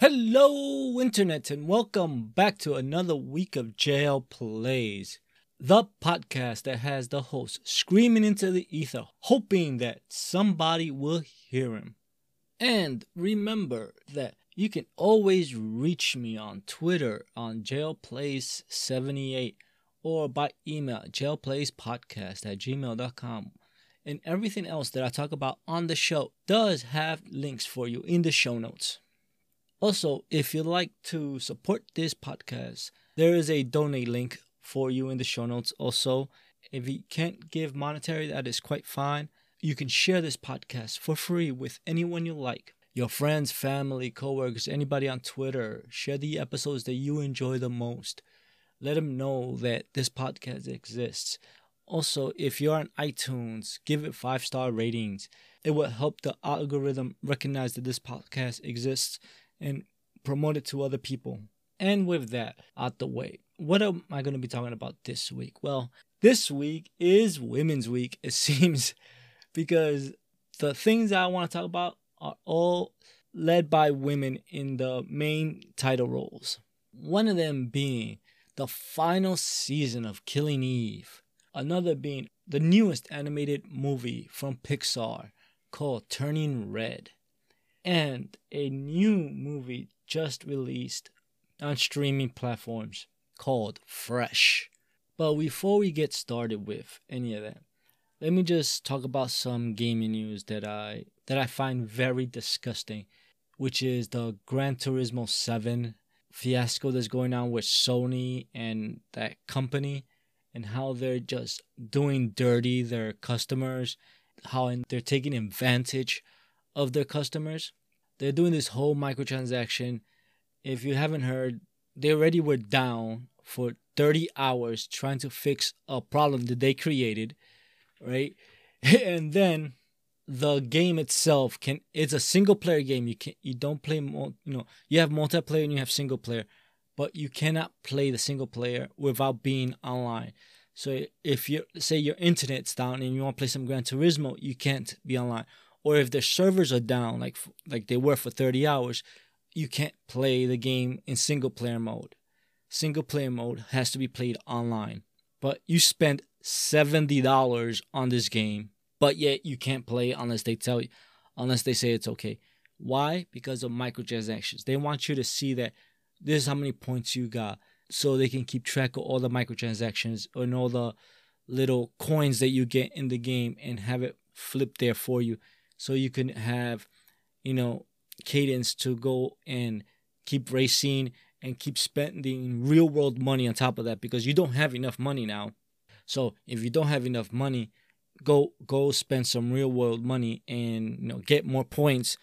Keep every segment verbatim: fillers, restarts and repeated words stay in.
Hello, Internet, and welcome back to another week of J L Plays, the podcast that has the host screaming into the ether, hoping that somebody will hear him. And remember that you can always reach me on Twitter on J L Plays seventy-eight or by email jailplayspodcast at gmail dot com. And everything else that I talk about on the show does have links for you in the show notes. Also, if you'd like to support this podcast, there is a donate link for you in the show notes. Also, if you can't give monetary, that is quite fine. You can share this podcast for free with anyone you like. Your friends, family, coworkers, anybody on Twitter. Share the episodes that you enjoy the most. Let them know that this podcast exists. Also, if you're on iTunes, give it five-star ratings. It will help the algorithm recognize that this podcast exists and promote it to other people. And with that out the way, what am I going to be talking about this week? Well, this week is Women's Week, it seems, because the things I want to talk about are all led by women in the main title roles. One of them being the final season of Killing Eve. Another being the newest animated movie from Pixar called Turning Red. And a new movie just released on streaming platforms called Fresh. But before we get started with any of that, let me just talk about some gaming news that I that I find very disgusting, which is the Gran Turismo seven fiasco that's going on with Sony and that company, and how they're just doing dirty their customers, how they're taking advantage of their customers. They're doing this whole microtransaction. If you haven't heard, they already were down for thirty hours trying to fix a problem that they created, right? And then the game itself can it's a single player game. You can you don't play you know, you have multiplayer and you have single player, but you cannot play the single player without being online. So if you say your internet's down and you want to play some Gran Turismo, you can't be online. Or if their servers are down, like like they were for thirty hours, you can't play the game in single player mode. Single player mode has to be played online. But you spend seventy dollars on this game, but yet you can't play unless they tell you, unless they say it's okay. Why? Because of microtransactions. They want you to see that this is how many points you got, so they can keep track of all the microtransactions and all the little coins that you get in the game and have it flipped there for you. So you can have, you know, cadence to go and keep racing and keep spending real world money on top of that, because you don't have enough money now. So if you don't have enough money, go go spend some real world money and, you know, get more points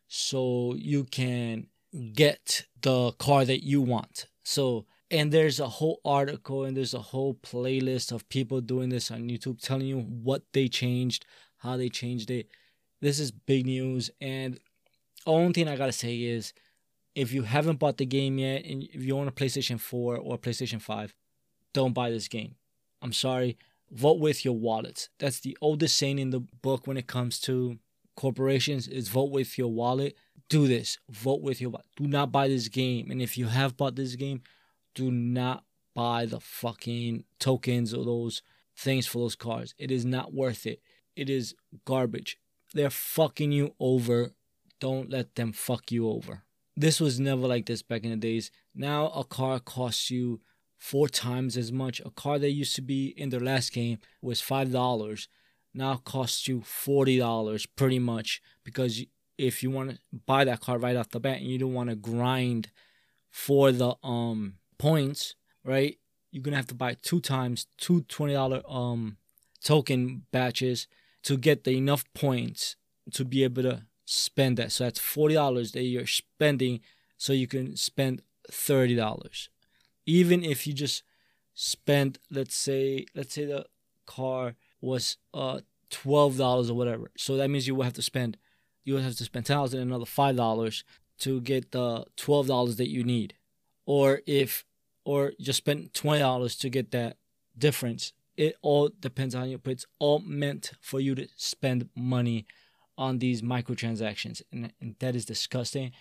so you can get the car that you want. So, and there's a whole article and there's a whole playlist of people doing this on YouTube telling you what they changed, how they changed it. This is big news, and the only thing I gotta say is, if you haven't bought the game yet, and if you own a PlayStation four or PlayStation five, don't buy this game. I'm sorry. Vote with your wallets. That's the oldest saying in the book when it comes to corporations, is vote with your wallet. Do this. Vote with your wallet. Do not buy this game. And if you have bought this game, do not buy the fucking tokens or those things for those cars. It is not worth it. It is garbage. They're fucking you over. Don't let them fuck you over. This was never like this back in the days. Now a car costs you four times as much. A car that used to be in their last game was five dollars. Now costs you forty dollars pretty much, because if you want to buy that car right off the bat and you don't want to grind for the um points, right? You're going to have to buy two times, two twenty dollars um token batches to get the enough points to be able to spend that. So that's forty dollars that you're spending so you can spend thirty dollars. Even if you just spend, let's say, let's say the car was uh twelve dollars or whatever. So that means you will have to spend, you will have to spend ten dollars and another five dollars to get the twelve dollars that you need. Or if, or just spend twenty dollars to get that difference. It all depends on you, but it's all meant for you to spend money on these microtransactions, and, and that is disgusting.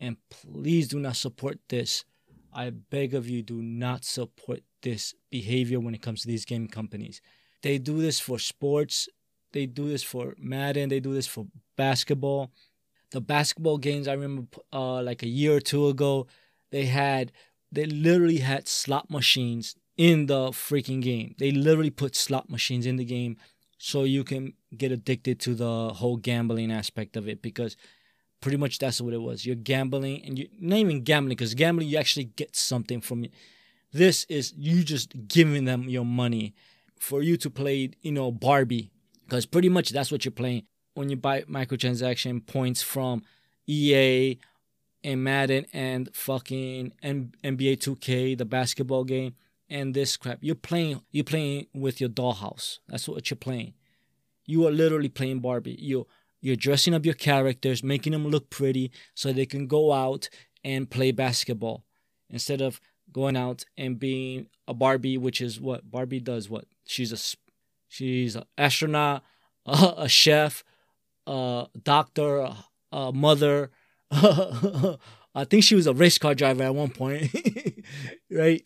And please do not support this. I beg of you, do not support this behavior when it comes to these game companies. They do this for sports. They do this for Madden. They do this for basketball. The basketball games, I remember uh, like a year or two ago, they had, they literally had slot machines in the freaking game. They literally put slot machines in the game so you can get addicted to the whole gambling aspect of it, because pretty much that's what it was. You're gambling, and you're not even gambling, because gambling, you actually get something from it. This is you just giving them your money for you to play, you know, Barbie, because pretty much that's what you're playing when you buy microtransaction points from E A and Madden and fucking N B A two K, the basketball game, and this crap. You're playing, you're playing with your dollhouse. That's what you're playing. You are literally playing Barbie. You You're dressing up your characters, making them look pretty so they can go out and play basketball instead of going out and being a Barbie, which is what Barbie does. What she's a she's an astronaut, a, a chef, a doctor, a, a mother. I think she was a race car driver at one point, right?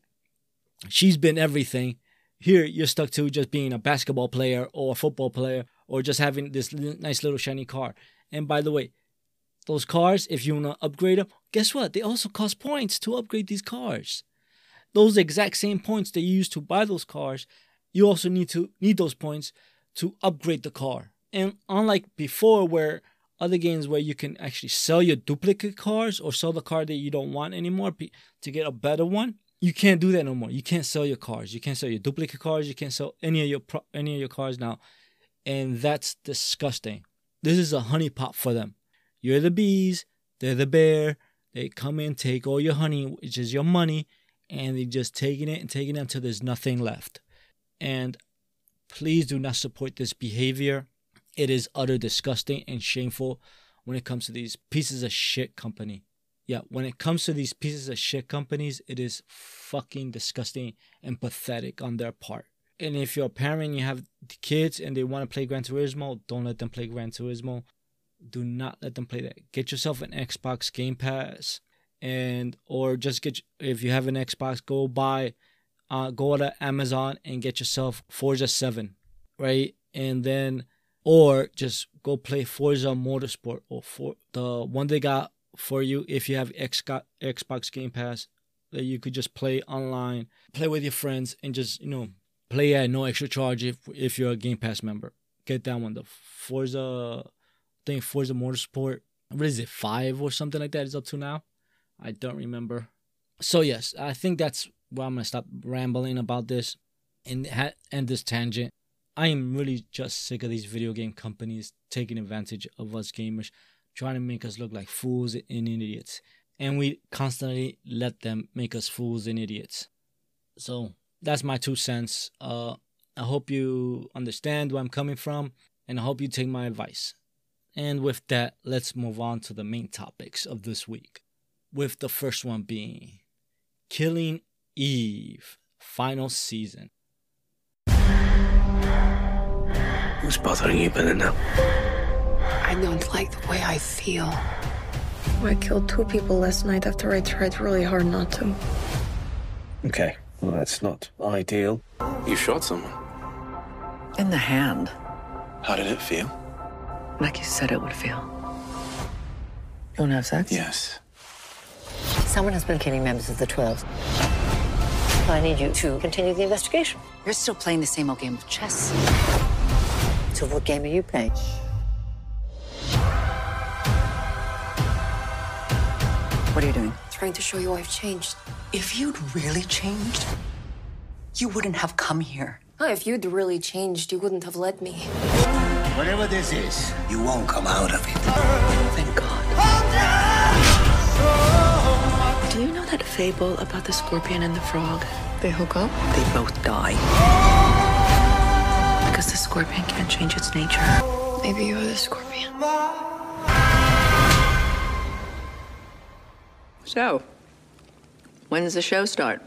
She's been everything. Here, you're stuck to just being a basketball player or a football player, or just having this nice little shiny car. And by the way, those cars, if you want to upgrade them, guess what? They also cost points to upgrade these cars. Those exact same points that you use to buy those cars, you also need to need those points to upgrade the car. And unlike before, where other games where you can actually sell your duplicate cars or sell the car that you don't want anymore to get a better one, you can't do that no more. You can't sell your cars. You can't sell your duplicate cars. You can't sell any of your pro- any of your cars now. And that's disgusting. This is a honeypot for them. You're the bees. They're the bear. They come in, take all your honey, which is your money, and they're just taking it and taking it until there's nothing left. And please do not support this behavior. It is utter disgusting and shameful when it comes to these pieces of shit company. Yeah, when it comes to these pieces of shit companies, it is fucking disgusting and pathetic on their part. And if you're a parent, you have kids and they want to play Gran Turismo, don't let them play Gran Turismo. Do not let them play that. Get yourself an Xbox Game Pass, and or just get, if you have an Xbox, go buy, uh, go to Amazon and get yourself Forza seven, right? And then, or just go play Forza Motorsport, or for the one they got for you if you have X, Xbox Game Pass, that you could just play online, play with your friends, and just, you know, play at no extra charge if if you're a Game Pass member. Get that one. The Forza, I think Forza Motorsport, what is it, five or something like that is up to now? I don't remember. So yes, I think that's where I'm going to stop rambling about this and ha- end this tangent. I am really just sick of these video game companies taking advantage of us gamers, trying to make us look like fools and idiots. And we constantly let them make us fools and idiots. So that's my two cents. Uh, I hope you understand where I'm coming from, and I hope you take my advice. And with that, let's move on to the main topics of this week. With the first one being Killing Eve, final season. Who's bothering you better now? I don't like the way I feel. I killed two people last night after I tried really hard not to. Okay, well, that's not ideal. You shot someone. In the hand. How did it feel? Like you said it would feel. You want to have sex? Yes. Someone has been killing members of the Twelve. I need you to continue the investigation. You're still playing the same old game of chess. So what game are you playing? What are you doing? Trying to show you I've changed. If you'd really changed, you wouldn't have come here. Oh, if you'd really changed, you wouldn't have let me. Whatever this is, you won't come out of it. Thank God. Do you know that fable about the scorpion and the frog? They hook up? They both die. Because the scorpion can't change its nature. Maybe you're the scorpion. So, when does the show start?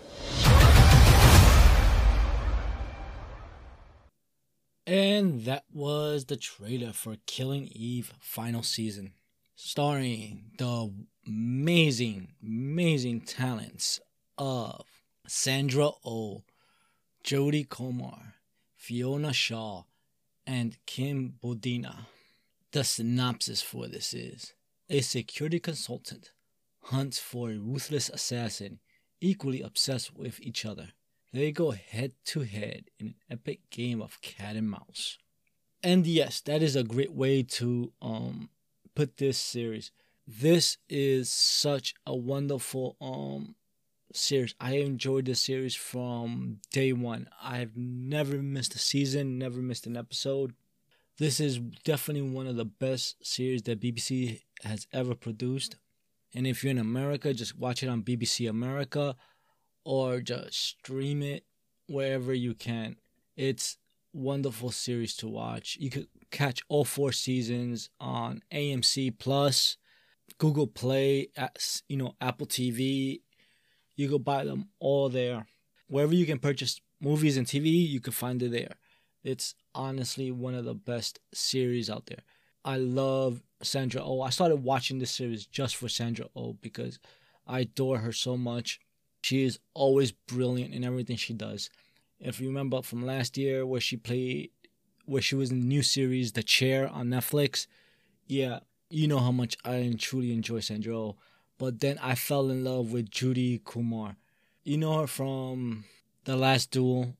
And that was the trailer for Killing Eve final season, starring the amazing, amazing talents of Sandra Oh, Jodie Comer, Fiona Shaw, and Kim Bodina. The synopsis for this is: a security consultant hunts for a ruthless assassin equally obsessed with each other. They go head to head in an epic game of cat and mouse. And yes, that is a great way to um put this series. This is such a wonderful um series. I enjoyed this series from day one. I've never missed a season, never missed an episode. This is definitely one of the best series that B B C has ever produced. And if you're in America, just watch it on B B C America or just stream it wherever you can. It's a wonderful series to watch. You could catch all four seasons on A M C Plus, Google Play, you know, Apple T V. You could buy them all there. Wherever you can purchase movies and T V, you can find it there. It's honestly one of the best series out there. I love Sandra Oh. I started watching this series just for Sandra Oh because I adore her so much. She is always brilliant in everything she does. If you remember from last year where she played, where she was in the new series, The Chair on Netflix, yeah, you know how much I truly enjoy Sandra Oh. But then I fell in love with Jodie Comer. You know her from The Last Duel.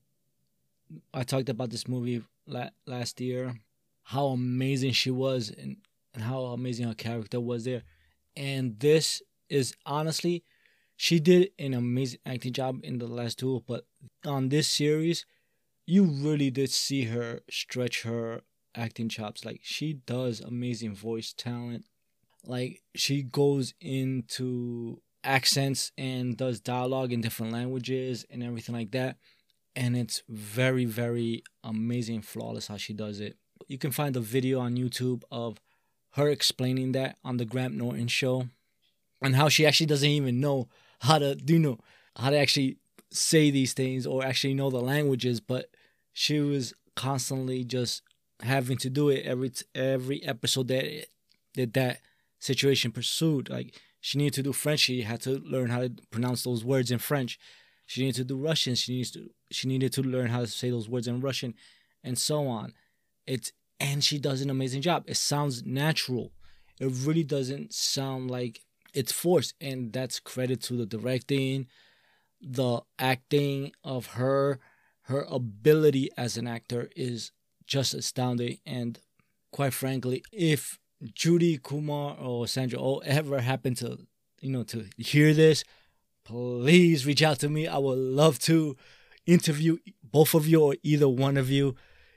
I talked about this movie la- last year. How amazing she was and, and how amazing her character was there. And this is honestly, she did an amazing acting job in The Last Duel. But on this series, you really did see her stretch her acting chops. Like, she does amazing voice talent. Like, she goes into accents and does dialogue in different languages and everything like that. And it's very, very amazing, flawless how she does it. You can find a video on YouTube of her explaining that on the Graham Norton show and how she actually doesn't even know how to, you know, how to actually say these things or actually know the languages, but she was constantly just having to do it every every episode that that that situation pursued. Like, she needed to do French, she had to learn how to pronounce those words in French. She needed to do Russian, she needs to she needed to learn how to say those words in Russian, and so on. It's and she does an amazing job. It sounds natural. It really doesn't sound like it's forced, and that's credit to the directing, the acting of her. Her ability as an actor is just astounding. And quite frankly, if Jodie Comer or Sandra Oh ever happen to, you know, to hear this, please reach out to me. I would love to interview both of you or either one of you.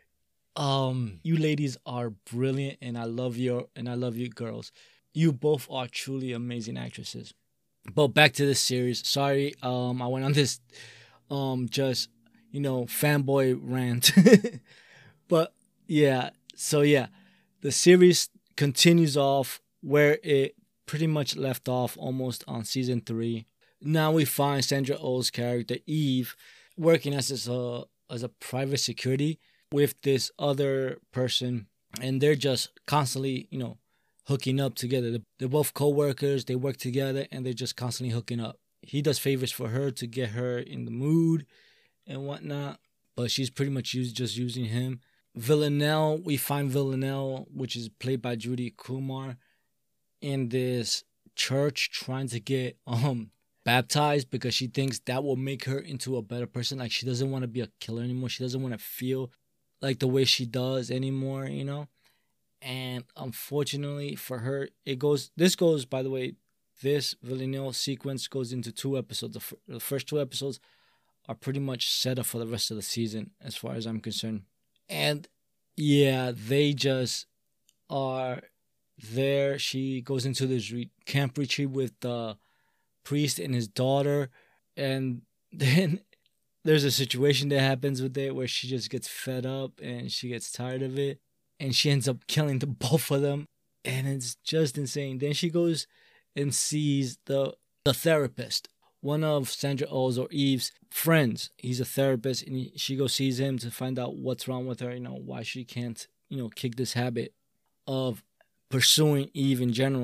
Um, you ladies are brilliant, and I love your and I love you girls. You both are truly amazing actresses. But back to this series. Sorry, um, I went on this, um, just you know, fanboy rant. But yeah, so yeah, the series continues off where it pretty much left off almost on season three. Now we find Sandra Oh's character Eve working as a as a private security with this other person, and they're just constantly, you know, hooking up together. They're both co-workers, they work together, and they're just constantly hooking up. He does favors for her to get her in the mood and whatnot, but she's pretty much used, just using him. Villanelle, we find Villanelle, which is played by Jodie Comer, in this church trying to get um baptized because she thinks that will make her into a better person. Like, she doesn't want to be a killer anymore. She doesn't want to feel like the way she does anymore, you know? And unfortunately for her, it goes, this goes, by the way, this Villanelle sequence goes into two episodes. The, f- the first two episodes are pretty much set up for the rest of the season, as far as I'm concerned. And yeah, they just are there. She goes into this re- camp retreat with the priest and his daughter, and then there's a situation that happens with it where she just gets fed up and she gets tired of it, and she ends up killing the both of them, and it's just insane. Then she goes and sees the the therapist, one of Sandra Oh's or Eve's friends. He's a therapist, and he, she goes sees him to find out what's wrong with her, you know, why she can't, you know, kick this habit of pursuing Eve in general.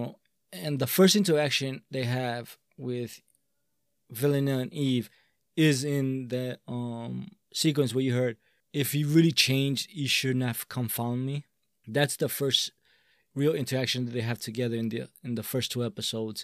And the first interaction they have with Villanelle and Eve is in the um, sequence where you heard, if he really changed, he shouldn't have confounded me. That's the first real interaction that they have together in the in the first two episodes.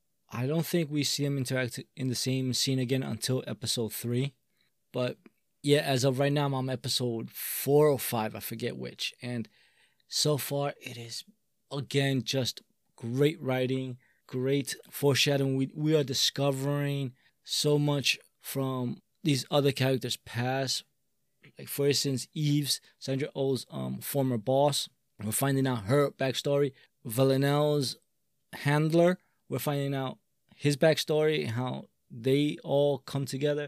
I don't think we see them interact in the same scene again until episode three. But yeah, as of right now, I'm on episode four or five, I forget which. And so far, it is, again, just great writing, great foreshadowing. We, we are discovering so much from these other characters' past. Like, for instance, Eve's, Sandra Oh's um, former boss. We're finding out her backstory. Villanelle's handler, we're finding out his backstory, how they all come together.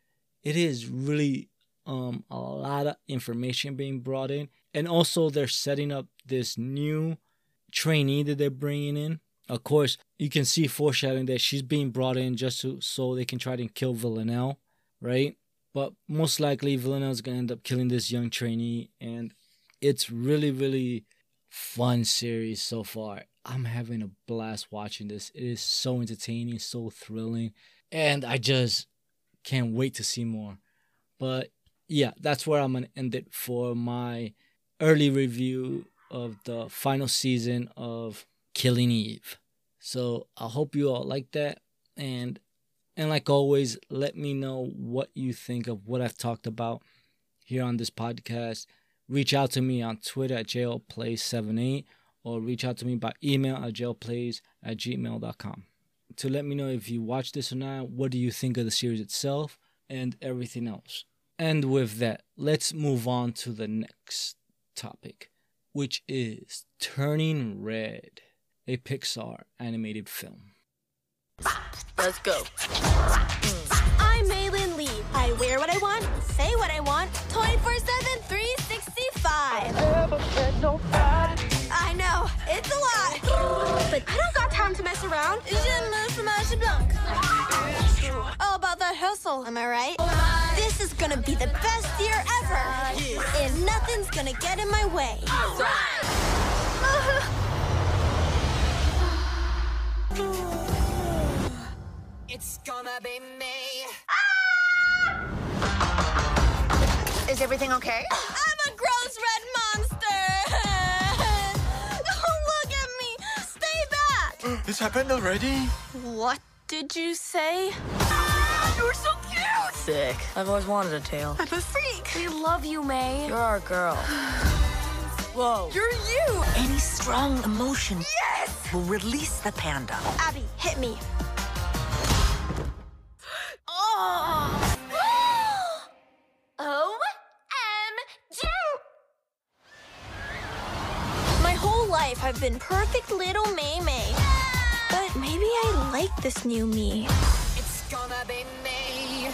It is really um, a lot of information being brought in. And also they're setting up this new trainee that they're bringing in. Of course, you can see foreshadowing that she's being brought in just to, so they can try to kill Villanelle, right? But most likely Villanelle's going to end up killing this young trainee. And it's really, really fun series so far. I'm having a blast watching this. It is so entertaining, so thrilling. And I just can't wait to see more. But yeah, that's where I'm going to end it for my early review of the final season of Killing Eve. So I hope you all like that. And and like always, let me know what you think of what I've talked about here on this podcast. Reach out to me on Twitter at j l plays seventy-eight or reach out to me by email at j l plays at gmail dot com to let me know if you watched this or not, what do you think of the series itself, and everything else. And with that, let's move on to the next topic, which is Turning Red, a Pixar animated film. Let's go. I'm Maylin Lee. I wear what I want, say what I want, twenty-four seven, three sixty-five. I know, it's a lot. But I don't got time to mess around. All about that hustle, am I right? This is gonna be the best year ever. And nothing's gonna get in my way. All right. It's gonna be me. Is everything okay? I'm a gross red monster! Don't look at me! Stay back! This happened already? What did you say? You're so cute! Sick. I've always wanted a tail. I'm a freak! We love you, May. You're our girl. Whoa. You're you! Any strong emotion Yes! will release the panda. Abby, hit me. Oh! O M G! My whole life I've been perfect little May May. But maybe I like this new me. It's gonna be me.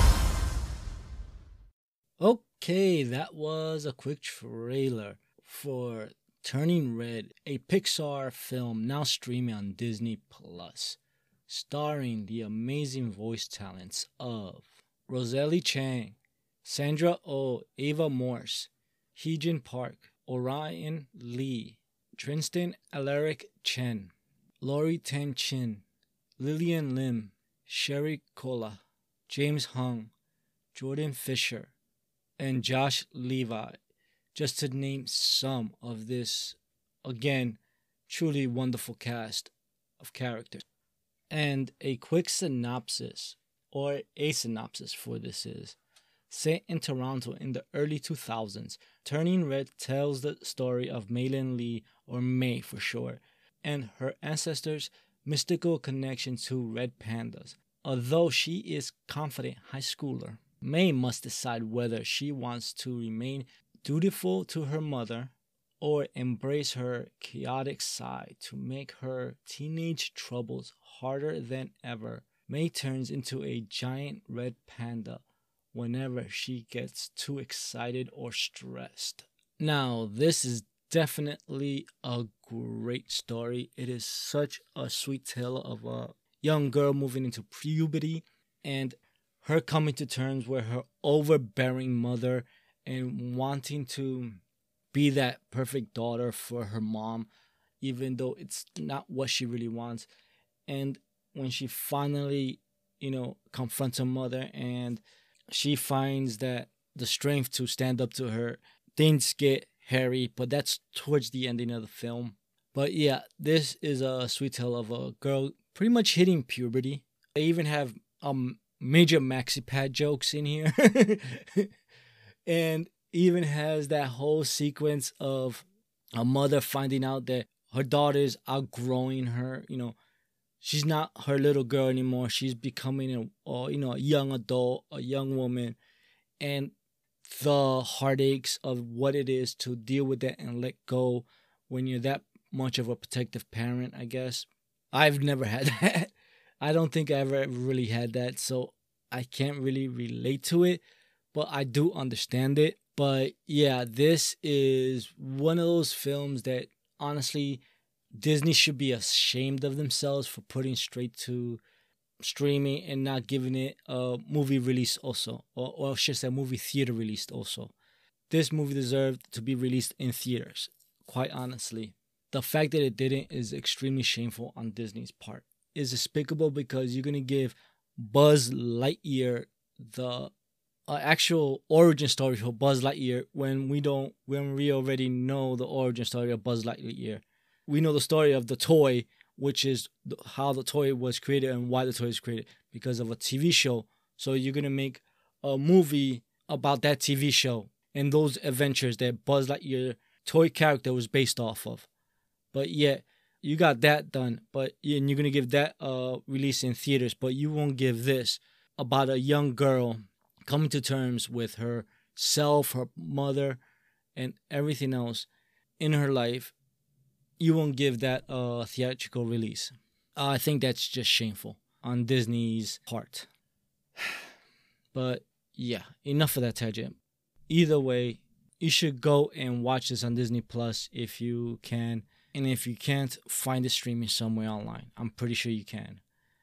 Okay, that was a quick trailer for Turning Red, a Pixar film now streaming on Disney Plus, starring the amazing voice talents of Rosalie Chang, Sandra Oh, Ava Morse, Heejin Park, Orion Lee, Tristan Alaric Chen, Lori Tan Chin, Lillian Lim, Sherry Cola, James Hung, Jordan Fisher, and Josh Levi, just to name some of this, again, truly wonderful cast of characters. And a quick synopsis, or a synopsis for this is, set in Toronto in the early two thousands, Turning Red tells the story of Maylin Lee, or May for short, and her ancestors' mystical connection to red pandas. Although she is a confident high schooler, May must decide whether she wants to remain dutiful to her mother or embrace her chaotic side to make her teenage troubles harder than ever. May turns into a giant red panda whenever she gets too excited or stressed. Now, this is definitely a great story. It is such a sweet tale of a young girl moving into puberty and her coming to terms with her overbearing mother and wanting to be that perfect daughter for her mom even though it's not what she really wants. And when she finally, you know, confronts her mother and she finds that the strength to stand up to her, things get hairy, but that's towards the ending of the film. But yeah, this is a sweet tale of a girl pretty much hitting puberty. They even have um major maxi pad jokes in here. And even has that whole sequence of a mother finding out that her daughter's outgrowing her. You know, she's not her little girl anymore. She's becoming a, a you know a young adult, a young woman, and the heartaches of what it is to deal with that and let go when you're that much of a protective parent, I guess. I've never had that. I don't think I ever really had that, so I can't really relate to it, but I do understand it. But yeah, this is one of those films that honestly Disney should be ashamed of themselves for putting straight to streaming and not giving it a movie release also, or, or I should say movie theater released also. This movie deserved to be released in theaters, quite honestly. The fact that it didn't is extremely shameful on Disney's part. It's despicable because you're going to give Buzz Lightyear the uh, actual origin story for Buzz Lightyear when we don't, when we already know the origin story of Buzz Lightyear. We know the story of the toy, which is how the toy was created and why the toy was created, because of a T V show. So you're going to make a movie about that T V show and those adventures that Buzz Lightyear toy character was based off of. But yet, you got that done, but and you're going to give that uh, release in theaters, but you won't give this about a young girl coming to terms with herself, her mother, and everything else in her life. You won't give that a uh, theatrical release. Uh, I think that's just shameful on Disney's part. But yeah, enough of that tangent. Either way, you should go and watch this on Disney Plus if you can. And if you can't, find it streaming somewhere online. I'm pretty sure you can.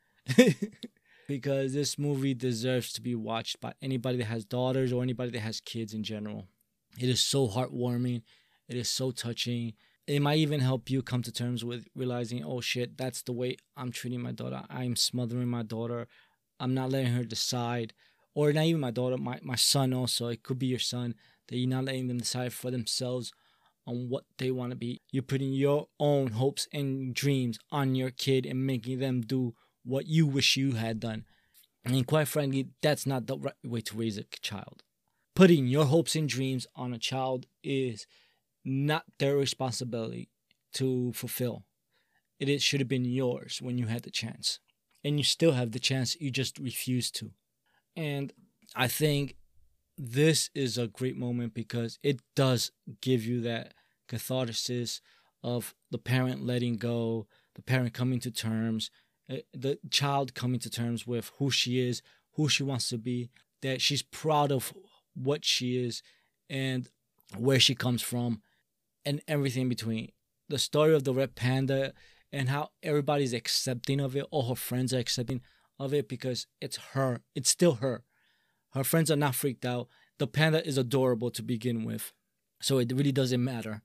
Because this movie deserves to be watched by anybody that has daughters or anybody that has kids in general. It is so heartwarming. It is so touching. It might even help you come to terms with realizing, oh shit, that's the way I'm treating my daughter. I'm smothering my daughter. I'm not letting her decide. Or not even my daughter, my, my son also. It could be your son, that you're not letting them decide for themselves on what they want to be. You're putting your own hopes and dreams on your kid and making them do what you wish you had done. And quite frankly, that's not the right way to raise a child. Putting your hopes and dreams on a child is not their responsibility to fulfill. It is, should have been yours when you had the chance. And you still have the chance, you just refuse to. And I think this is a great moment because it does give you that catharsis of the parent letting go, the parent coming to terms, the child coming to terms with who she is, who she wants to be, that she's proud of what she is and where she comes from and everything in between. The story of the red panda and how everybody's accepting of it, all her friends are accepting of it because it's her. It's still her. Her friends are not freaked out. The panda is adorable to begin with. So it really doesn't matter.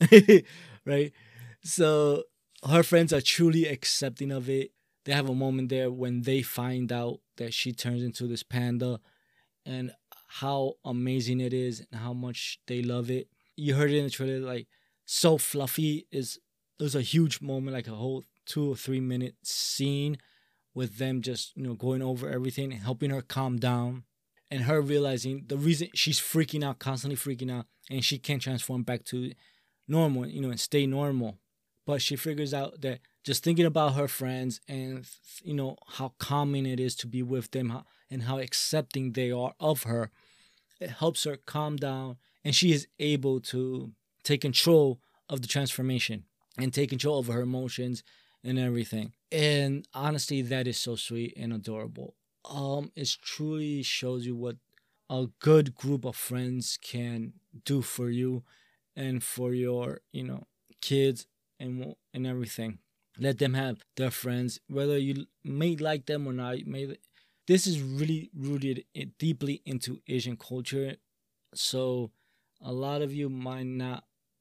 Right? So her friends are truly accepting of it. They have a moment there when they find out that she turns into this panda and how amazing it is and how much they love it. You heard it in the trailer, like, so fluffy. Is There's a huge moment, like a whole two or three minute scene with them just, you know, going over everything and helping her calm down. And her realizing the reason she's freaking out, constantly freaking out, and she can't transform back to normal, you know, and stay normal. But she figures out that just thinking about her friends and, you know, how calming it is to be with them how, and how accepting they are of her, it helps her calm down. And she is able to take control of the transformation and take control over her emotions and everything. And honestly, that is so sweet and adorable. Um, it truly shows you what a good group of friends can do for you and for your, you know, kids and and everything. Let them have their friends, whether you may like them or not. May this is really rooted in, deeply into Asian culture, so a lot of you might not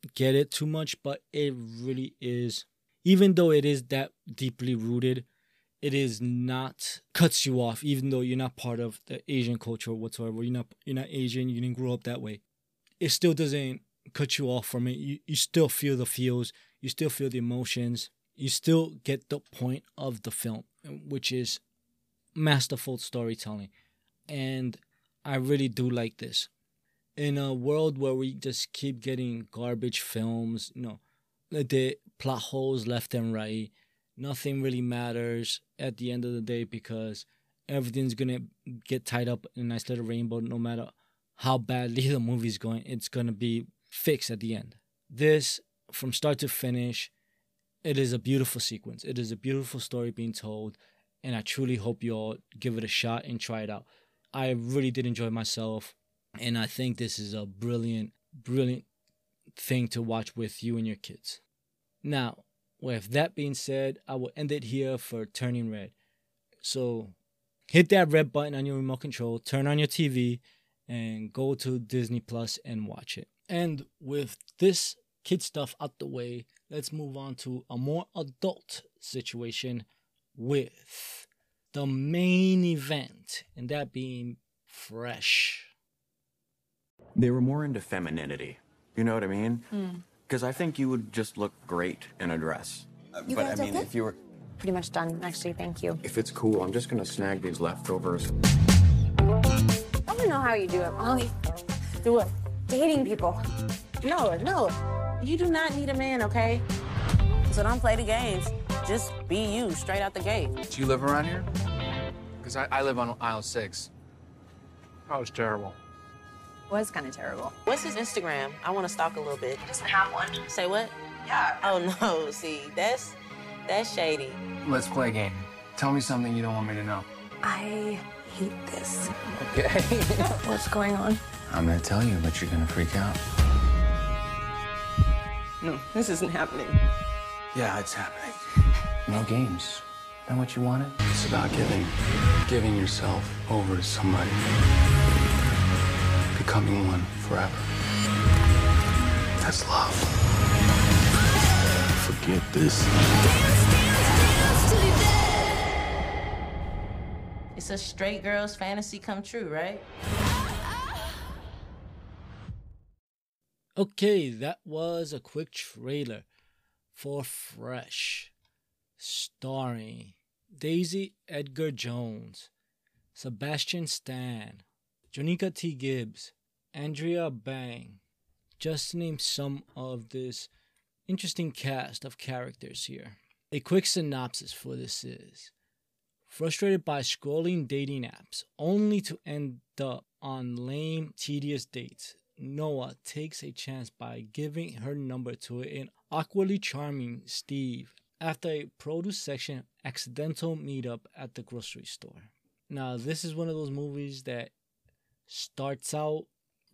get it too much, but it really is, even though it is that deeply rooted, it is not cuts you off, even though you're not part of the Asian culture whatsoever. You're not you're not Asian, you didn't grow up that way. It still doesn't cut you off from it. You you still feel the feels, you still feel the emotions, you still get the point of the film, which is masterful storytelling. And I really do like this. In a world where we just keep getting garbage films, you know, the plot holes left and right, nothing really matters at the end of the day because everything's going to get tied up in a nice little rainbow. No matter how badly the movie's going, it's going to be fixed at the end. This, from start to finish, it is a beautiful sequence. It is a beautiful story being told, and I truly hope you all give it a shot and try it out. I really did enjoy myself, and I think this is a brilliant, brilliant thing to watch with you and your kids. Now, with that being said, I will end it here for Turning Red. So hit that red button on your remote control, turn on your T V, and go to Disney Plus and watch it. And with this kid stuff out the way, let's move on to a more adult situation with the main event, and that being Fresh. They were more into femininity. You know what I mean? Because I think you would just look great in a dress. Uh, You but I guys mean, okay? if you were... Pretty much done, actually, thank you. If it's cool, I'm just gonna snag these leftovers. I don't know how you do it, Molly. Do it. Dating people. No, no. You do not need a man, okay? So don't play the games. Just be you, straight out the gate. Do you live around here? Because I, I live on aisle six. That was terrible. Was kind of terrible. What's his Instagram? I want to stalk a little bit. He doesn't have one. Say what? Yeah. Oh, no. See, that's that's shady. Let's play a game. Tell me something you don't want me to know. I hate this. Okay. What's going on? I'm gonna tell you, but you're gonna freak out. No, this isn't happening. Yeah, it's happening. No games. Know what you wanted? It's about giving. Giving yourself over to somebody. Becoming one forever. That's love. Forget this. It's a straight girl's fantasy come true, right? Okay, that was a quick trailer for Fresh, starring Daisy Edgar Jones, Sebastian Stan, Jonica T. Gibbs, Andrea Bang, just to name some of this interesting cast of characters here. A quick synopsis for this is: frustrated by scrolling dating apps only to end up on lame, tedious dates, Noah takes a chance by giving her number to an awkwardly charming Steve after a produce section accidental meetup at the grocery store. Now, this is one of those movies that starts out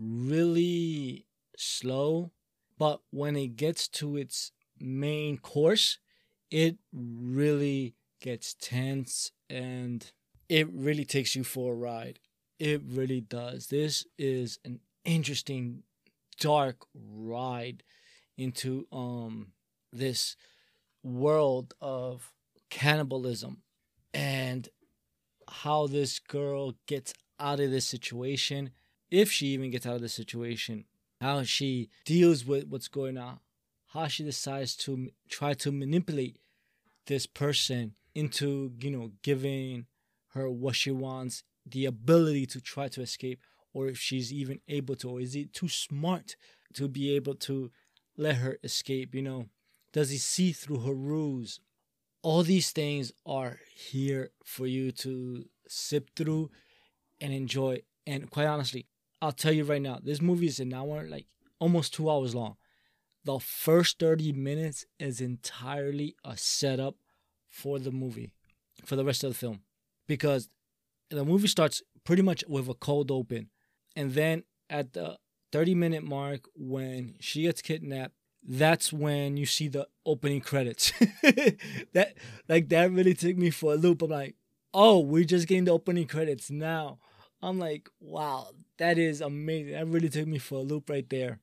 really slow, but when it gets to its main course, it really gets tense and it really takes you for a ride. It really does. This is an interesting, dark ride into um this world of cannibalism and how this girl gets out of this situation, if she even gets out of the situation, how she deals with what's going on, how she decides to m- try to manipulate this person into, you know, giving her what she wants, the ability to try to escape, or if she's even able to, or is he too smart to be able to let her escape, you know? Does he see through her ruse? All these things are here for you to sip through and enjoy. And quite honestly, I'll tell you right now, this movie is an hour, like almost two hours long. The first thirty minutes is entirely a setup for the movie, for the rest of the film. Because the movie starts pretty much with a cold open. And then at the thirty minute mark, when she gets kidnapped, that's when you see the opening credits. that like that really took me for a loop. I'm like, oh, we're just getting the opening credits now. I'm like, wow, that is amazing. That really took me for a loop right there.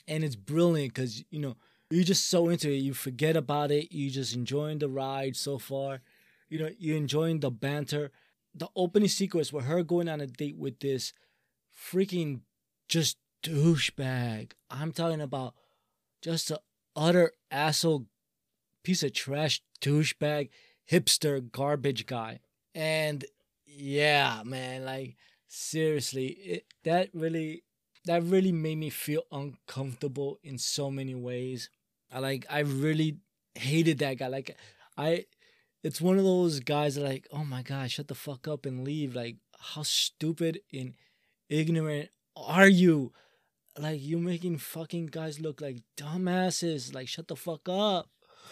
And it's brilliant because, you know, you're just so into it. You forget about it. You just enjoying the ride so far. You know, you're enjoying the banter. The opening sequence with her going on a date with this freaking just douchebag. I'm talking about just an utter asshole, piece of trash, douchebag, hipster, garbage guy. And yeah, man, like seriously, it, that really, that really made me feel uncomfortable in so many ways. I like, I really hated that guy. Like, I, it's one of those guys that like, oh my God, shut the fuck up and leave. Like, how stupid and ignorant are you? Like, you're making fucking guys look like dumbasses. Like, shut the fuck up.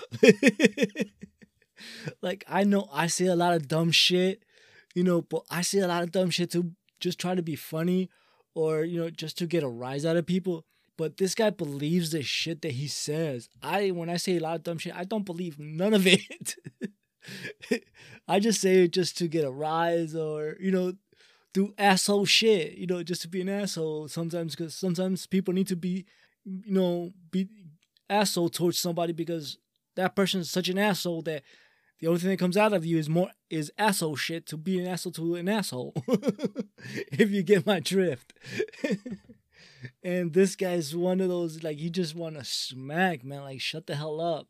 Like, I know I say a lot of dumb shit, you know, but I say a lot of dumb shit to just try to be funny or, you know, just to get a rise out of people. But this guy believes the shit that he says. I, when I say a lot of dumb shit, I don't believe none of it. I just say it just to get a rise or, you know, do asshole shit, you know, just to be an asshole sometimes, because sometimes people need to be, you know, be asshole towards somebody because that person is such an asshole that the only thing that comes out of you is more is asshole shit to be an asshole to an asshole. If you get my drift. And this guy's one of those, like, you just want to smack, man. Like, shut the hell up.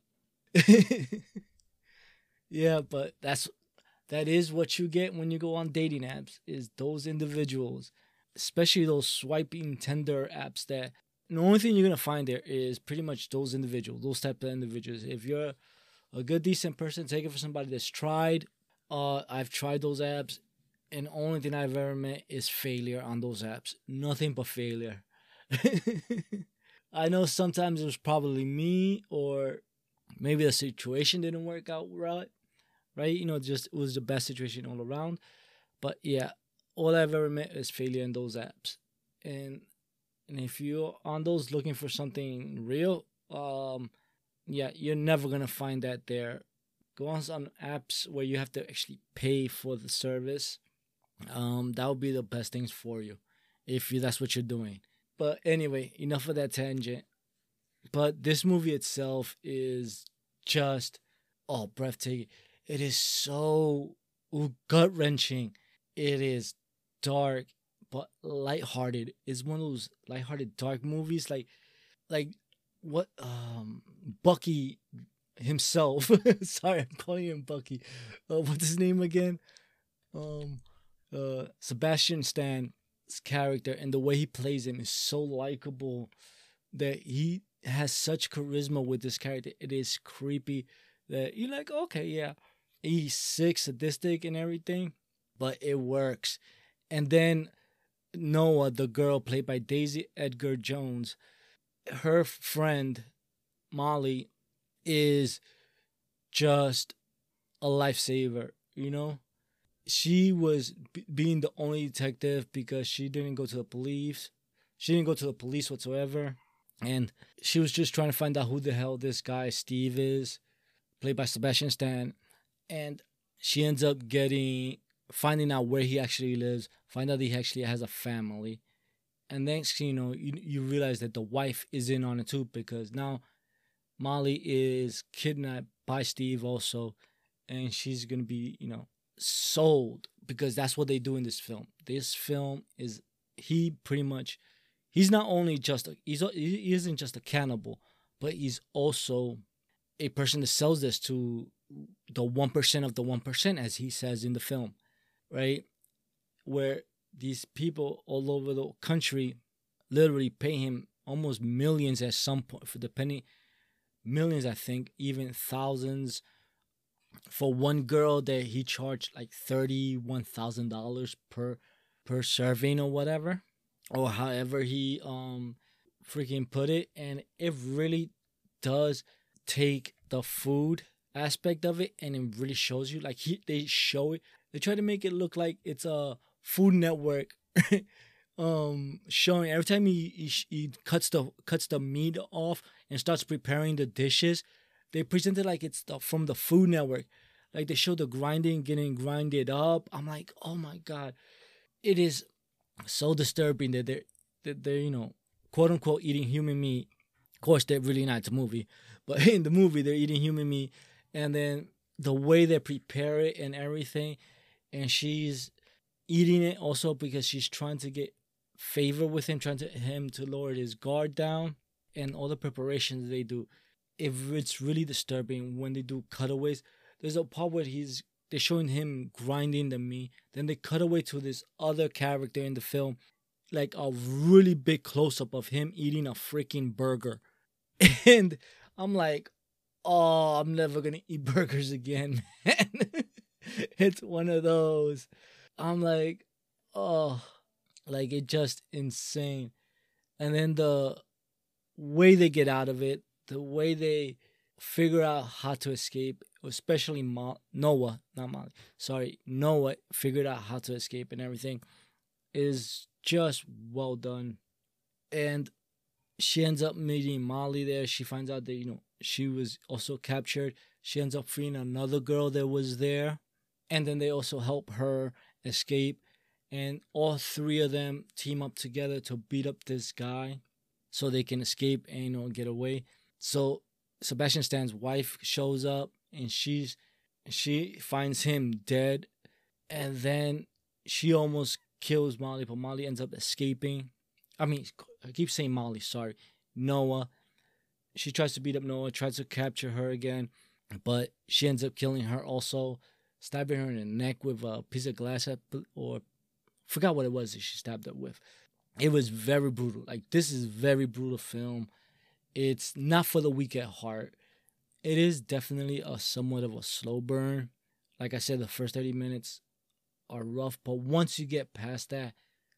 Yeah, but that's that is what you get when you go on dating apps, is those individuals, especially those swiping Tinder apps. That the only thing you're gonna find there is pretty much those individuals, those type of individuals. If you're a good, decent person, take it for somebody that's tried. Uh, I've tried those apps, and the only thing I've ever met is failure on those apps. Nothing but failure. I know sometimes it was probably me, or maybe the situation didn't work out right. Right? You know, just it was the best situation all around. But yeah, all I've ever met is failure in those apps. And and if you're on those looking for something real, um, yeah, you're never gonna find that there. Go on some apps where you have to actually pay for the service. Um, that would be the best things for you, if you, that's what you're doing. But anyway, enough of that tangent. But this movie itself is just, oh, breathtaking. It is so gut-wrenching. It is dark, but lighthearted. It's one of those lighthearted, dark movies. Like, like what um, Bucky himself. Sorry, I'm calling him Bucky. Uh, what's his name again? Um, uh, Sebastian Stan's character, and the way he plays him is so likable that he has such charisma with this character. It is creepy that you're like, okay, yeah, he's sick, sadistic, and everything, but it works. And then Noah, the girl played by Daisy Edgar Jones, her friend Molly is just a lifesaver, you know? She was b- being the only detective because she didn't go to the police. She didn't go to the police whatsoever. And she was just trying to find out who the hell this guy Steve is, played by Sebastian Stan. And she ends up getting, finding out where he actually lives, find out he actually has a family. And next thing you know, you, you realize that the wife is in on it too, because now Molly is kidnapped by Steve also, and she's going to be, you know, sold, because that's what they do in this film. This film is, he pretty much, he's not only just, a, he's, he isn't just a cannibal, but he's also a person that sells this to the one percent of the one percent, as he says in the film, right? Where these people all over the country literally pay him almost millions at some point, for depending, millions, I think, even thousands, for one girl that he charged like thirty-one thousand dollars per per serving or whatever, or however he um freaking put it. And it really does take the food aspect of it, and it really shows you, like, he they show it, they try to make it look like it's a Food Network um showing. Every time he, he he cuts the cuts the meat off and starts preparing the dishes, they present it like it's the, from the Food Network. Like, they show the grinding, getting grinded up. I'm like, oh my God. It is so disturbing that they're, that they're, you know, quote unquote, eating human meat. course, they're really not the movie, but in the movie, they're eating human meat. And then the way they prepare it and everything, and she's eating it also because she's trying to get favor with him, trying to him to lower his guard down, and all the preparations they do. If it's really disturbing when they do cutaways. There's a part where he's they're showing him grinding the meat, then they cut away to this other character in the film, like a really big close up of him eating a freaking burger, and I'm like, oh, I'm never gonna eat burgers again, man. It's one of those. I'm like, oh, like it's just insane. And then the way they get out of it, the way they figure out how to escape, especially Mo- Noah, not Molly, sorry, Noah figured out how to escape and everything, is just well done. And she ends up meeting Molly there. She finds out that, you know, she was also captured. She ends up freeing another girl that was there. And then they also help her escape. And all three of them team up together to beat up this guy so they can escape and, you know, get away. So Sebastian Stan's wife shows up and she's she finds him dead. And then she almost kills Molly, but Molly ends up escaping. I mean, I keep saying Molly, sorry. Noah. She tries to beat up Noah, tries to capture her again, but she ends up killing her also, stabbing her in the neck with a piece of glass, or forgot what it was that she stabbed her with. It was very brutal. Like, this is a very brutal film. It's not for the weak at heart. It is definitely a somewhat of a slow burn. Like I said, the first thirty minutes are rough, but once you get past that,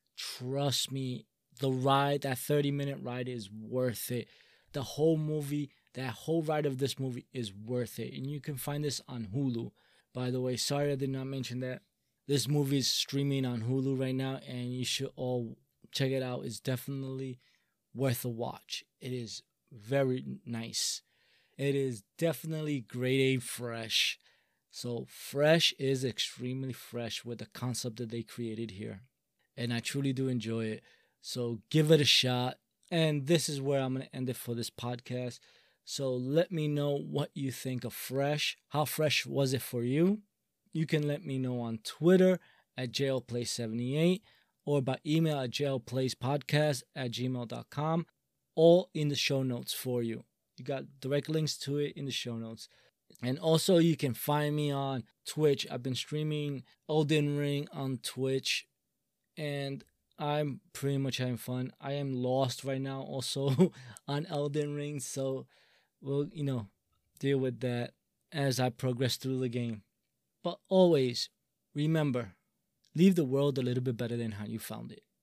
trust me, the ride, that thirty minute ride is worth it. The whole movie, that whole ride of this movie is worth it. And you can find this on Hulu. By the way, sorry I did not mention that. This movie is streaming on Hulu right now, and you should all check it out. It's definitely worth a watch. It is very nice. It is definitely grade A fresh. So fresh is extremely fresh with the concept that they created here. And I truly do enjoy it. So give it a shot. And this is where I'm going to end it for this podcast. So let me know what you think of Fresh. How fresh was it for you? You can let me know on Twitter at jailplace seventy-eight or by email at jailplacepodcast at gmail dot com. All in the show notes for you. You got direct links to it in the show notes. And also you can find me on Twitch. I've been streaming Elden Ring on Twitch. And I'm pretty much having fun. I am lost right now also on Elden Ring. So we'll, you know, deal with that as I progress through the game. But always remember, leave the world a little bit better than how you found it.